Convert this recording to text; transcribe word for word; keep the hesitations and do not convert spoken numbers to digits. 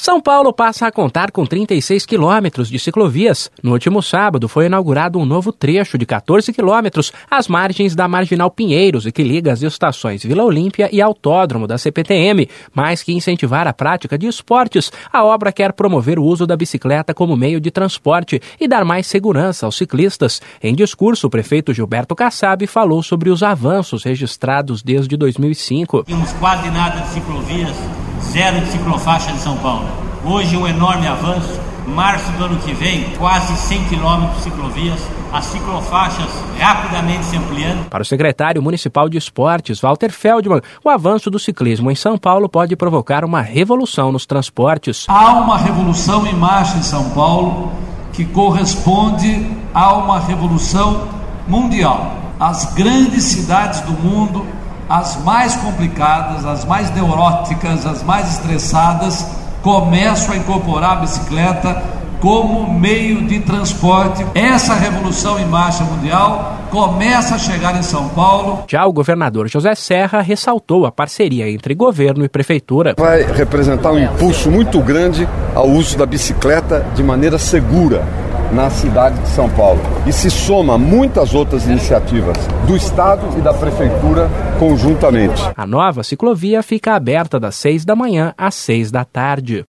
São Paulo passa a contar com trinta e seis quilômetros de ciclovias. No último sábado foi inaugurado um novo trecho de quatorze quilômetros às margens da Marginal Pinheiros e que liga as estações Vila Olímpia e Autódromo da C P T M. Mais que incentivar a prática de esportes, a obra quer promover o uso da bicicleta como meio de transporte e dar mais segurança aos ciclistas. Em discurso, o prefeito Gilberto Kassab falou sobre os avanços registrados desde dois mil e cinco. Tínhamos quase nada de ciclovias, zero de ciclofaixa de São Paulo. Hoje um enorme avanço, março do ano que vem, quase cem quilômetros de ciclovias, as ciclofaixas rapidamente se ampliando. Para o secretário municipal de esportes, Walter Feldman, o avanço do ciclismo em São Paulo pode provocar uma revolução nos transportes. Há uma revolução em marcha em São Paulo que corresponde a uma revolução mundial. As grandes cidades do mundo, as mais complicadas, as mais neuróticas, as mais estressadas, começam a incorporar a bicicleta como meio de transporte. Essa revolução em marcha mundial começa a chegar em São Paulo. Já o governador José Serra ressaltou a parceria entre governo e prefeitura. Vai representar um impulso muito grande ao uso da bicicleta de maneira segura na cidade de São Paulo. E se soma a muitas outras iniciativas do Estado e da Prefeitura conjuntamente. A nova ciclovia fica aberta das seis da manhã às seis da tarde.